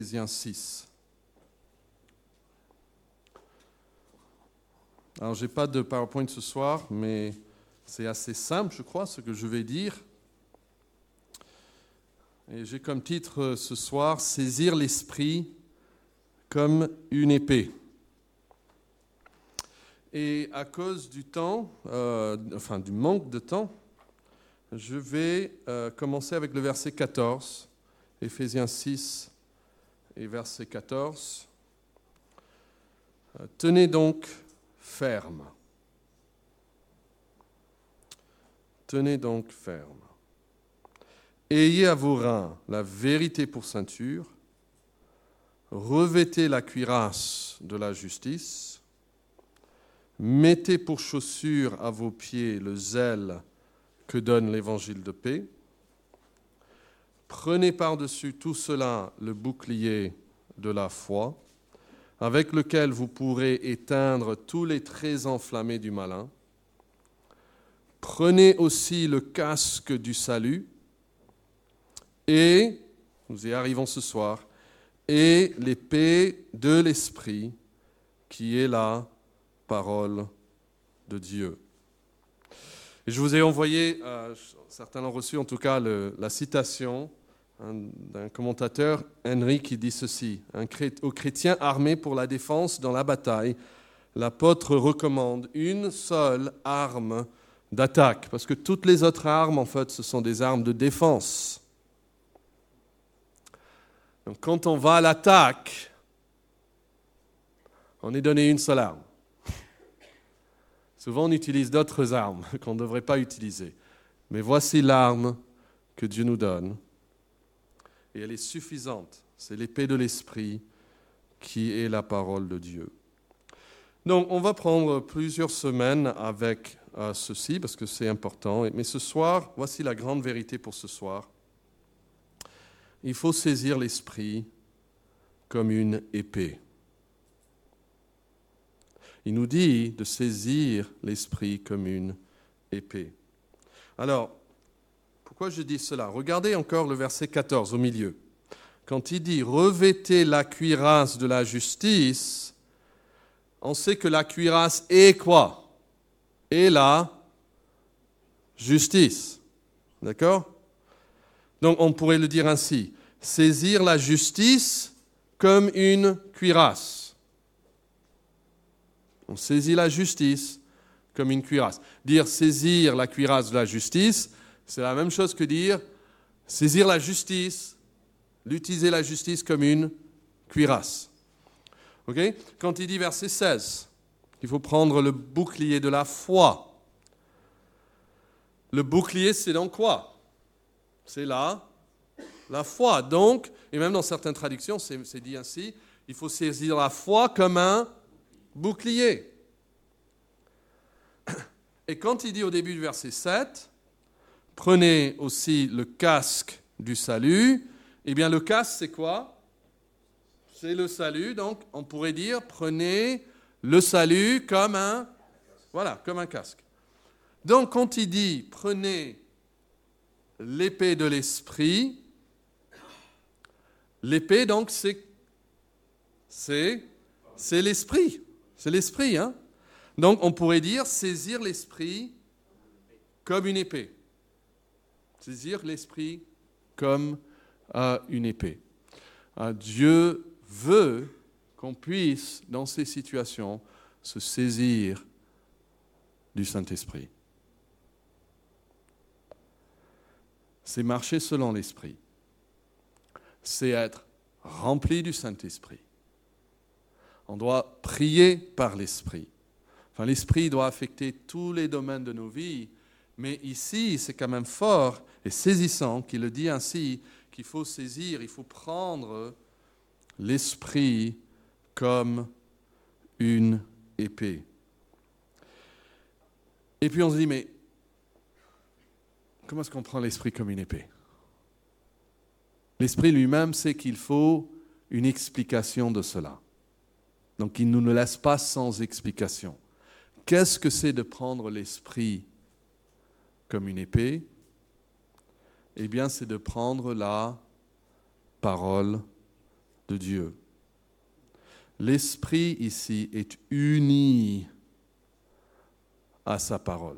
Éphésiens 6. Alors, je n'ai pas de PowerPoint ce soir, mais c'est assez simple, je crois, ce que je vais dire. Et j'ai comme titre ce soir « Saisir l'esprit comme une épée ». Et à cause du temps, du manque de temps, je vais commencer avec le verset 14, Éphésiens 6 et verset 14. Tenez donc ferme. Tenez donc ferme. Ayez à vos reins la vérité pour ceinture. Revêtez la cuirasse de la justice. Mettez pour chaussure à vos pieds le zèle que donne l'évangile de paix. Prenez par-dessus tout cela le bouclier de la foi, avec lequel vous pourrez éteindre tous les traits enflammés du malin. Prenez aussi le casque du salut et, nous y arrivons ce soir, et l'épée de l'esprit qui est la parole de Dieu. Et je vous ai envoyé, certains l'ont reçu en tout cas, la citation d'un commentateur, Henry, qui dit ceci. Aux chrétiens armés pour la défense dans la bataille, l'apôtre recommande une seule arme d'attaque, parce que toutes les autres armes, en fait, ce sont des armes de défense. Donc quand on va à l'attaque, on est donné une seule arme. Souvent, on utilise d'autres armes qu'on ne devrait pas utiliser. Mais voici l'arme que Dieu nous donne. Et elle est suffisante. C'est l'épée de l'esprit qui est la parole de Dieu. Donc, on va prendre plusieurs semaines avec ceci, parce que c'est important. Mais ce soir, voici la grande vérité pour ce soir. Il faut saisir l'esprit comme une épée. Il nous dit de saisir l'esprit comme une épée. Alors, pourquoi je dis cela ? Regardez encore le verset 14 au milieu. Quand il dit « Revêtez la cuirasse de la justice », on sait que la cuirasse est quoi ? Est la justice. D'accord ? Donc on pourrait le dire ainsi, saisir la justice comme une cuirasse. On saisit la justice comme une cuirasse. Dire saisir la cuirasse de la justice, c'est la même chose que dire saisir la justice, l'utiliser la justice comme une cuirasse. Okay ? Quand il dit verset 16, il faut prendre le bouclier de la foi. Le bouclier, c'est dans quoi ? C'est la foi. Donc, et même dans certaines traductions, c'est dit ainsi, il faut saisir la foi comme un bouclier. Et quand il dit au début du verset 7, prenez aussi le casque du salut, eh bien le casque c'est quoi ? C'est le salut, donc on pourrait dire prenez le salut comme comme un casque. Donc quand il dit prenez l'épée de l'esprit, l'épée donc c'est l'esprit. C'est l'esprit, hein ? Donc, on pourrait dire saisir l'esprit comme une épée. Saisir l'esprit comme une épée. Dieu veut qu'on puisse, dans ces situations, se saisir du Saint-Esprit. C'est marcher selon l'Esprit. C'est être rempli du Saint-Esprit. On doit prier par l'Esprit. Enfin, l'Esprit doit affecter tous les domaines de nos vies, mais ici, c'est quand même fort et saisissant qu'il le dit ainsi, qu'il faut saisir, il faut prendre l'Esprit comme une épée. Et puis on se dit, mais comment est-ce qu'on prend l'Esprit comme une épée ? L'Esprit lui-même sait qu'il faut une explication de cela. Donc, il ne nous laisse pas sans explication. Qu'est-ce que c'est de prendre l'esprit comme une épée ? Eh bien, c'est de prendre la parole de Dieu. L'Esprit ici est uni à sa parole.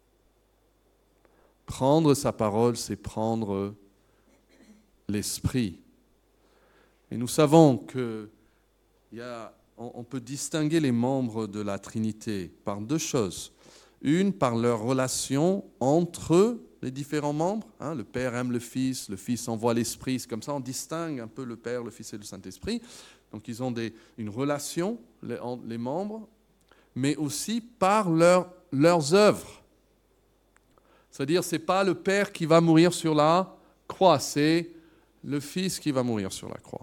Prendre sa parole, c'est prendre l'Esprit. Et nous savons qu'on peut distinguer les membres de la Trinité par deux choses. Une, par leur relation entre les différents membres. Le Père aime le Fils envoie l'Esprit. C'est comme ça, on distingue un peu le Père, le Fils et le Saint-Esprit. Donc ils ont une relation, les membres, mais aussi par leurs œuvres. C'est-à-dire, ce n'est pas le Père qui va mourir sur la croix, c'est le Fils qui va mourir sur la croix.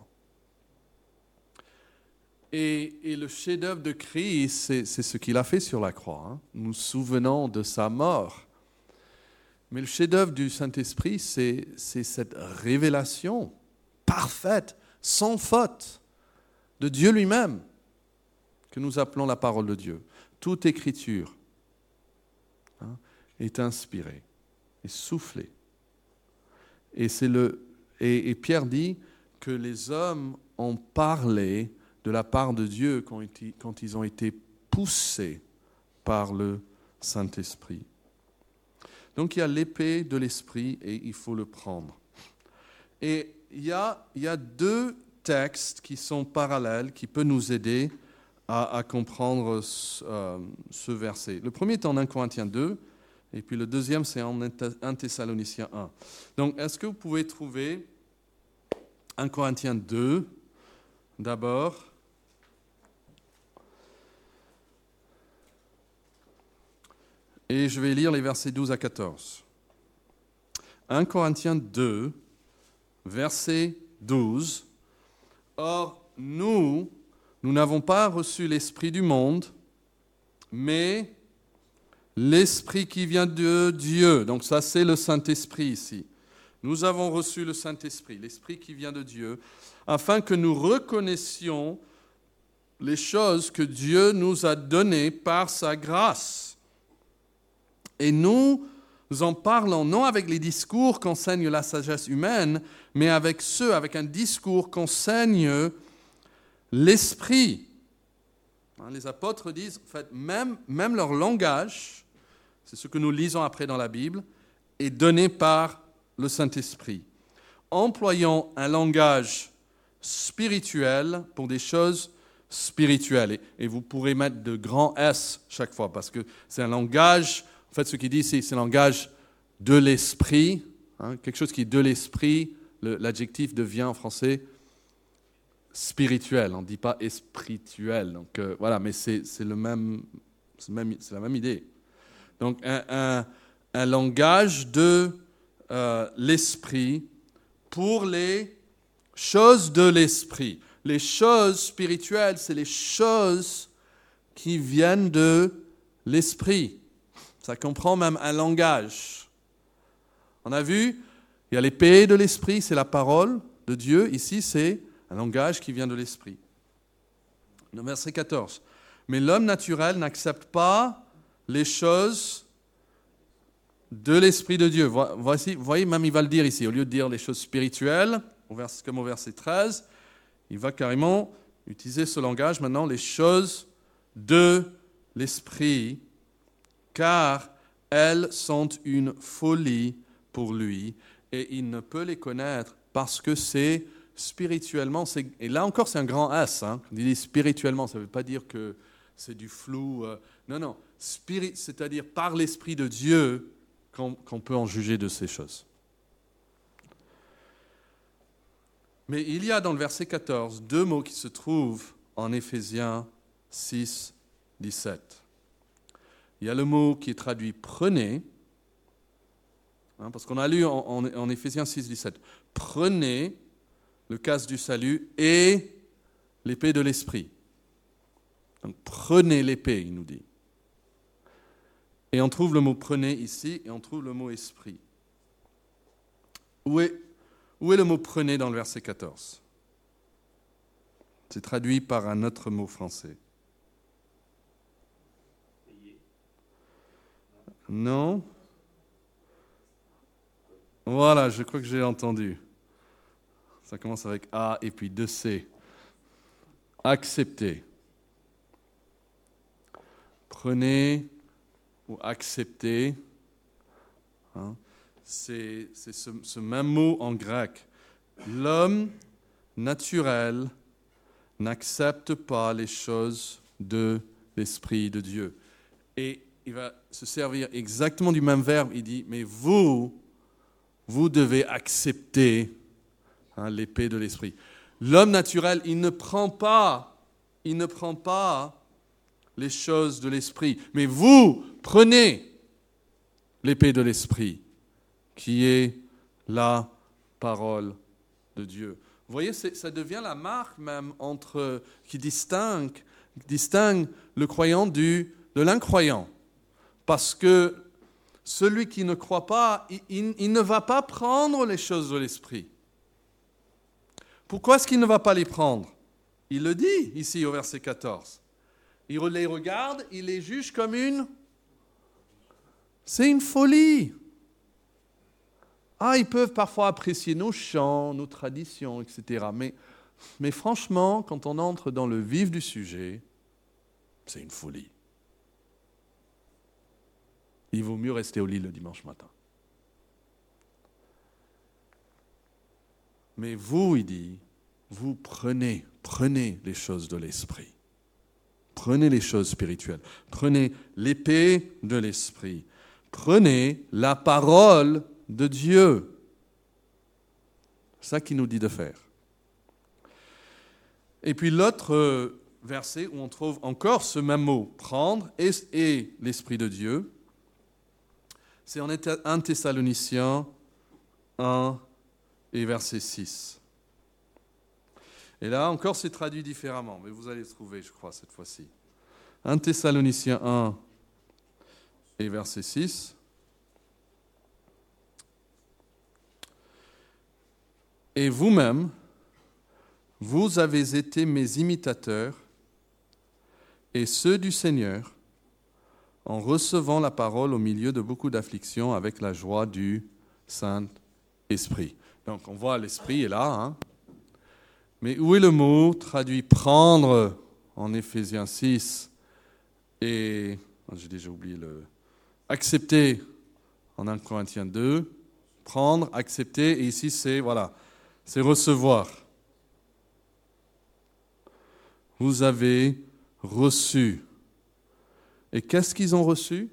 Et le chef-d'œuvre de Christ, c'est ce qu'il a fait sur la croix. Nous nous souvenons de sa mort. Mais le chef-d'œuvre du Saint-Esprit, c'est cette révélation parfaite, sans faute, de Dieu lui-même, que nous appelons la parole de Dieu. Toute écriture est inspirée, est soufflée. Et Pierre dit que les hommes ont parlé de la part de Dieu quand ils ont été poussés par le Saint-Esprit. Donc il y a l'épée de l'Esprit et il faut le prendre. Et il y a deux textes qui sont parallèles, qui peuvent nous aider à comprendre ce verset. Le premier est en 1 Corinthiens 2, et puis le deuxième c'est en 1 Thessaloniciens 1. Donc est-ce que vous pouvez trouver 1 Corinthiens 2 d'abord? Et je vais lire les versets 12 à 14. 1 Corinthiens 2, verset 12. Or, nous n'avons pas reçu l'esprit du monde, mais l'esprit qui vient de Dieu. Donc ça, c'est le Saint-Esprit ici. Nous avons reçu le Saint-Esprit, l'esprit qui vient de Dieu, afin que nous reconnaissions les choses que Dieu nous a données par sa grâce. Et nous en parlons non avec les discours qu'enseigne la sagesse humaine, mais avec un discours qu'enseigne l'Esprit. Les apôtres disent, en fait, même leur langage, c'est ce que nous lisons après dans la Bible, est donné par le Saint-Esprit. Employons un langage spirituel pour des choses spirituelles. Et vous pourrez mettre de grands S chaque fois, parce que c'est un langage. En fait, ce qu'il dit, c'est un langage de l'esprit, quelque chose qui est de l'esprit. L'adjectif devient en français spirituel. On ne dit pas spirituel. Donc voilà, mais c'est la même idée. Donc un langage de l'esprit pour les choses de l'esprit. Les choses spirituelles, c'est les choses qui viennent de l'esprit. Ça comprend même un langage. On a vu, il y a l'épée de l'esprit, c'est la parole de Dieu. Ici, c'est un langage qui vient de l'esprit. Le verset 14. Mais l'homme naturel n'accepte pas les choses de l'esprit de Dieu. Voici, vous voyez, même il va le dire ici. Au lieu de dire les choses spirituelles, comme au verset 13, il va carrément utiliser ce langage maintenant, les choses de l'esprit, car elles sont une folie pour lui et il ne peut les connaître parce que c'est spirituellement. Et là encore, c'est un grand S. Quand il dit spirituellement, ça ne veut pas dire que c'est du flou. Non. C'est-à-dire par l'Esprit de Dieu qu'on peut en juger de ces choses. Mais il y a dans le verset 14 deux mots qui se trouvent en Éphésiens 6, 17. Il y a le mot qui est traduit « prenez », parce qu'on a lu en Éphésiens 6, 17. « Prenez le casque du salut et l'épée de l'esprit ». Donc « prenez l'épée », il nous dit. Et on trouve le mot « prenez » ici, et on trouve le mot « esprit ». Où est le mot « prenez » dans le verset 14 ? C'est traduit par un autre mot français. Non. Voilà, je crois que j'ai entendu. Ça commence avec A et puis 2 C. accepter. Prenez ou acceptez. C'est ce même mot en grec. L'homme naturel n'accepte pas les choses de l'Esprit de Dieu. Et il va se servir exactement du même verbe. Il dit, mais vous devez accepter l'épée de l'Esprit. L'homme naturel, il ne prend pas les choses de l'Esprit. Mais vous prenez l'épée de l'Esprit, qui est la parole de Dieu. Vous voyez, ça devient la marque même qui distingue le croyant de l'incroyant. Parce que celui qui ne croit pas, il ne va pas prendre les choses de l'Esprit. Pourquoi est-ce qu'il ne va pas les prendre? Il le dit ici au verset 14. Il les regarde, il les juge comme c'est une folie. Ils peuvent parfois apprécier nos chants, nos traditions, etc. Mais franchement, quand on entre dans le vif du sujet, c'est une folie. Il vaut mieux rester au lit le dimanche matin. Mais vous, il dit, vous prenez les choses de l'Esprit. Prenez les choses spirituelles. Prenez l'épée de l'Esprit. Prenez la parole de Dieu. C'est ça qu'il nous dit de faire. Et puis l'autre verset où on trouve encore ce même mot, prendre, et l'Esprit de Dieu, c'est en 1 Thessaloniciens 1 et verset 6. Et là encore c'est traduit différemment, mais vous allez le trouver, je crois, cette fois-ci. 1 Thessaloniciens 1 et verset 6. Et vous-même, vous avez été mes imitateurs et ceux du Seigneur en recevant la parole au milieu de beaucoup d'afflictions avec la joie du Saint-Esprit. Donc on voit l'Esprit est là. Mais où est le mot traduit prendre en Éphésiens 6 et, j'ai déjà oublié accepter en 1 Corinthiens 2, prendre, accepter, et ici c'est recevoir. Vous avez reçu. Et qu'est-ce qu'ils ont reçu?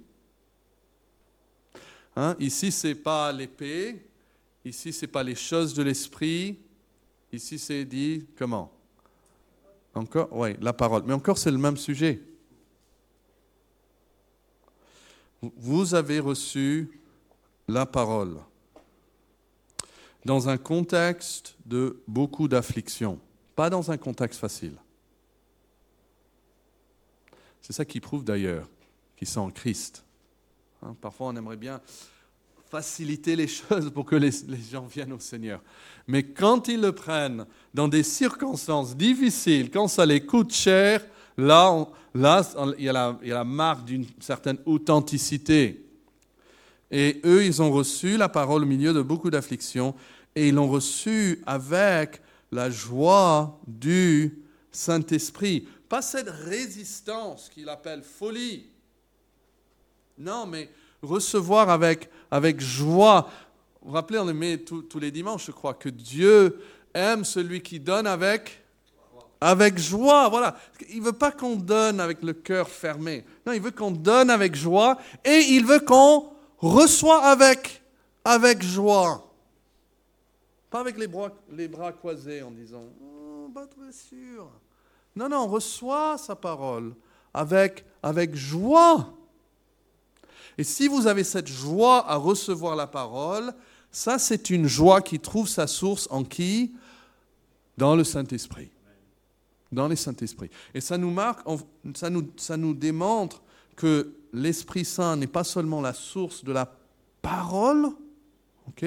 Ici, ce n'est pas l'épée. Ici, ce n'est pas les choses de l'esprit. Ici, c'est dit comment? Encore? Oui, la parole. Mais encore, c'est le même sujet. Vous avez reçu la parole dans un contexte de beaucoup d'afflictions, pas dans un contexte facile. C'est ça qui prouve d'ailleurs qu'ils sont en Christ. Parfois, on aimerait bien faciliter les choses pour que les gens viennent au Seigneur. Mais quand ils le prennent dans des circonstances difficiles, quand ça les coûte cher, là il y a la marque d'une certaine authenticité. Et eux, ils ont reçu la parole au milieu de beaucoup d'afflictions et ils l'ont reçue avec la joie du Saint-Esprit. Pas cette résistance qu'il appelle folie. Non, mais recevoir avec joie. Vous vous rappelez, on le met tous les dimanches, je crois, que Dieu aime celui qui donne avec joie. Voilà. Il ne veut pas qu'on donne avec le cœur fermé. Non, il veut qu'on donne avec joie et il veut qu'on reçoit avec joie. Pas avec les bras croisés en disant « pas très sûr ». Non, on reçoit sa parole avec joie. Et si vous avez cette joie à recevoir la parole, ça c'est une joie qui trouve sa source en qui? Dans le Saint-Esprit. Dans le Saint-Esprit. Et ça nous marque, ça nous démontre que l'Esprit Saint n'est pas seulement la source de la parole, ok?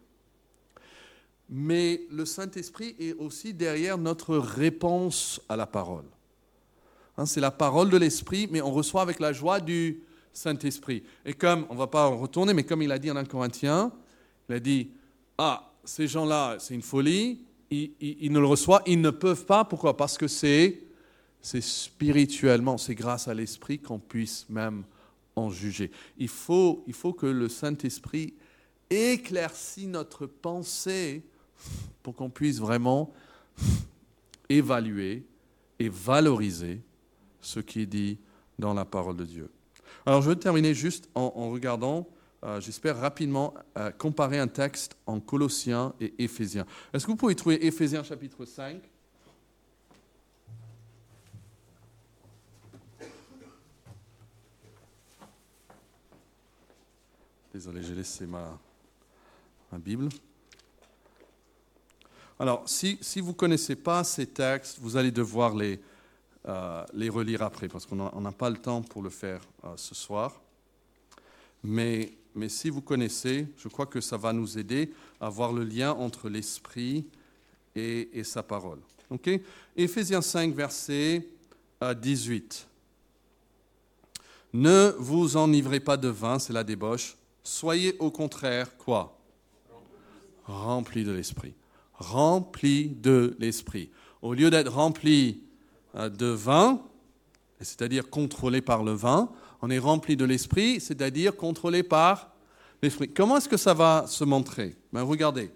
Mais le Saint-Esprit est aussi derrière notre réponse à la parole. C'est la parole de l'Esprit, mais on reçoit avec la joie du Saint-Esprit. Et comme, on ne va pas en retourner, mais comme il a dit en 1 Corinthiens, il a dit, ces gens-là, c'est une folie, ils ne le reçoivent, ils ne peuvent pas. Pourquoi? Parce que c'est c'est spirituellement, c'est grâce à l'Esprit qu'on puisse même en juger. Il faut que le Saint-Esprit éclaircisse notre pensée pour qu'on puisse vraiment évaluer et valoriser ce qui est dit dans la parole de Dieu. Alors je vais terminer juste en regardant, j'espère rapidement, comparer un texte en Colossiens et Éphésiens. Est-ce que vous pouvez trouver Éphésiens chapitre 5 ? Désolé, j'ai laissé ma Bible. Alors, si vous ne connaissez pas ces textes, vous allez devoir les relire après, parce qu'on n'a pas le temps pour le faire ce soir. Mais si vous connaissez, je crois que ça va nous aider à voir le lien entre l'Esprit et sa parole. Ok ? Éphésiens 5, verset 18. Ne vous enivrez pas de vin, c'est la débauche. Soyez au contraire, quoi ? Remplis de l'Esprit. Remplis de l'Esprit. Au lieu d'être rempli de vin, c'est-à-dire contrôlé par le vin, on est rempli de l'Esprit, c'est-à-dire contrôlé par l'Esprit. Comment est-ce que ça va se montrer ? Regardez.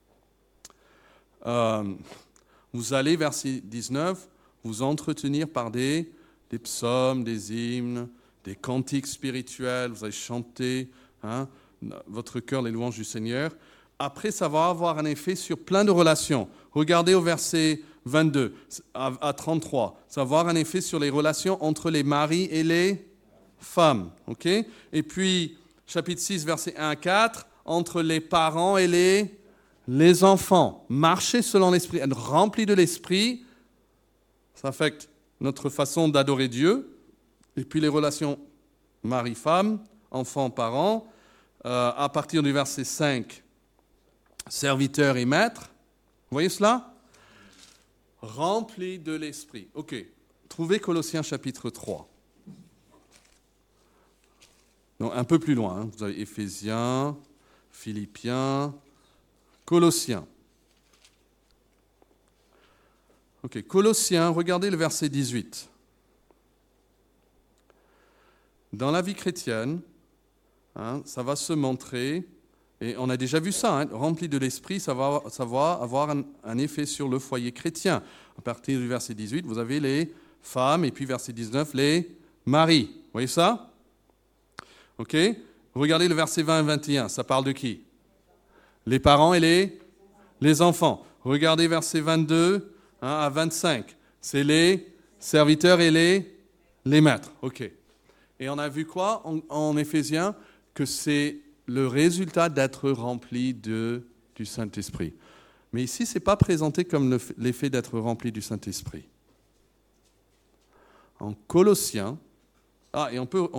Vous allez, verset 19, vous entretenir par des psaumes, des hymnes, des cantiques spirituels, vous allez chanter votre cœur les louanges du Seigneur. Après, ça va avoir un effet sur plein de relations. Regardez au verset 22 à 33. Ça va avoir un effet sur les relations entre les maris et les femmes. Okay ? Et puis, chapitre 6, verset 1 à 4, entre les parents et les enfants. Marcher selon l'Esprit, être rempli de l'Esprit, ça affecte notre façon d'adorer Dieu. Et puis les relations mari-femme, enfant-parent, à partir du verset 5, serviteur et maître. Vous voyez cela ? Rempli de l'Esprit. Ok. Trouvez Colossiens chapitre 3. Donc un peu plus loin. Vous avez Éphésiens, Philippiens, Colossiens. Ok. Colossiens, regardez le verset 18. Dans la vie chrétienne, ça va se montrer, et on a déjà vu ça, rempli de l'Esprit, ça va avoir un effet sur le foyer chrétien. À partir du verset 18, vous avez les femmes, et puis verset 19, les maris. Vous voyez ça ? Ok ? Regardez le verset 20 et 21, ça parle de qui ? Les parents et les enfants. Regardez verset 22 à 25, c'est les serviteurs et les maîtres. Ok. Et on a vu quoi en Éphésiens ? Que c'est le résultat d'être rempli du Saint-Esprit. Mais ici, ce n'est pas présenté comme l'effet d'être rempli du Saint-Esprit. En Colossiens, et on peut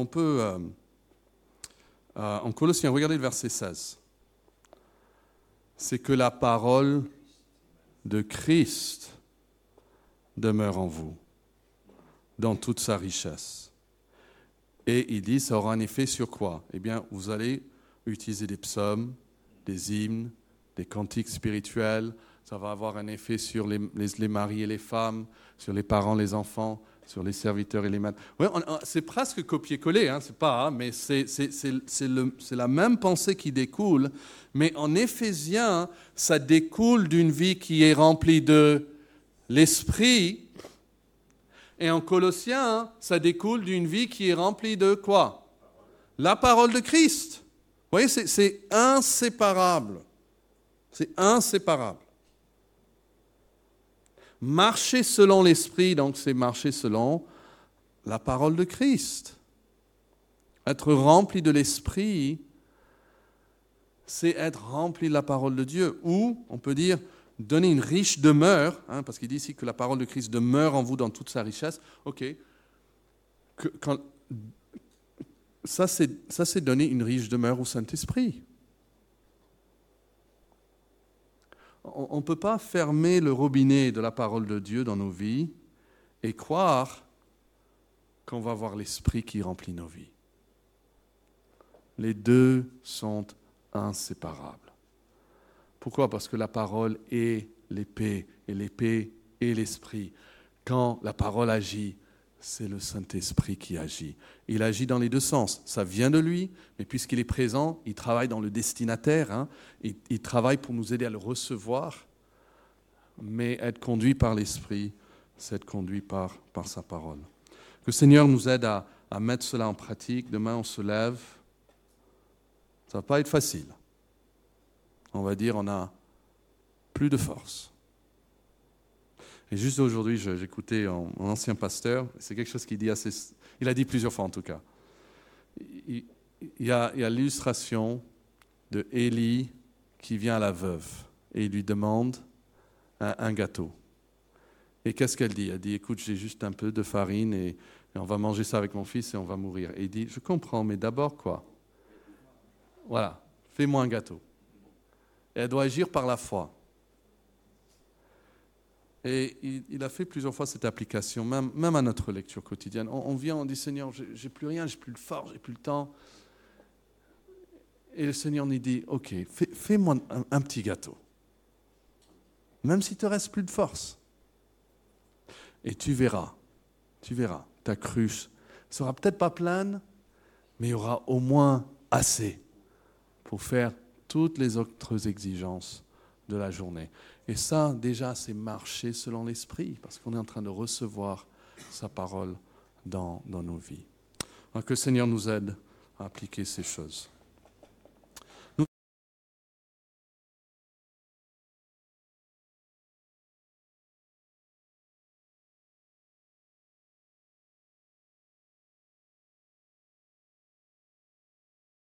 en Colossiens, regardez le verset 16. C'est que la parole de Christ demeure en vous, dans toute sa richesse. Et il dit, ça aura un effet sur quoi ? Eh bien, vous allez utiliser des psaumes, des hymnes, des cantiques spirituels. Ça va avoir un effet sur les maris et les femmes, sur les parents, les enfants, sur les serviteurs et les maîtres. Ouais, c'est presque copier-coller, c'est pas, mais c'est la même pensée qui découle. Mais en Éphésiens, ça découle d'une vie qui est remplie de l'Esprit. Et en Colossiens, ça découle d'une vie qui est remplie de quoi ? La parole de Christ. Vous voyez, c'est inséparable. C'est inséparable. Marcher selon l'Esprit, donc c'est marcher selon la parole de Christ. Être rempli de l'Esprit, c'est être rempli de la parole de Dieu. Ou, on peut dire, donner une riche demeure, parce qu'il dit ici que la parole de Christ demeure en vous dans toute sa richesse. Ok. Ça, c'est donner une riche demeure au Saint-Esprit. On ne peut pas fermer le robinet de la parole de Dieu dans nos vies et croire qu'on va avoir l'Esprit qui remplit nos vies. Les deux sont inséparables. Pourquoi ? Parce que la parole est l'épée, et l'épée est l'Esprit. Quand la parole agit, c'est le Saint-Esprit qui agit. Il agit dans les deux sens. Ça vient de lui, mais puisqu'il est présent, il travaille dans le destinataire. Hein. Il travaille pour nous aider à le recevoir. Mais être conduit par l'Esprit, c'est être conduit par sa parole. Que le Seigneur nous aide à mettre cela en pratique. Demain, on se lève. Ça ne va pas être facile. On va dire, on n'a plus de force. Et juste aujourd'hui, j'écoutais mon ancien pasteur, c'est quelque chose qu'il dit assez... Il a dit plusieurs fois en tout cas. Il y a l'illustration de Élie qui vient à la veuve et il lui demande un gâteau. Et qu'est-ce qu'elle dit ? Elle dit, écoute, j'ai juste un peu de farine et on va manger ça avec mon fils et on va mourir. Et il dit, je comprends, mais d'abord quoi ? Voilà, fais-moi un gâteau. Et elle doit agir par la foi. Et il a fait plusieurs fois cette application, même à notre lecture quotidienne. On vient, on dit, Seigneur, j'ai plus rien, j'ai plus de force, j'ai plus le temps. Et le Seigneur nous dit, ok, fais-moi un petit gâteau. Même s'il te reste plus de force. Et tu verras, ta cruche ne sera peut-être pas pleine, mais il y aura au moins assez pour faire toutes les autres exigences de la journée. Et ça, déjà, c'est marcher selon l'Esprit, parce qu'on est en train de recevoir sa parole dans nos vies. Alors que le Seigneur nous aide à appliquer ces choses.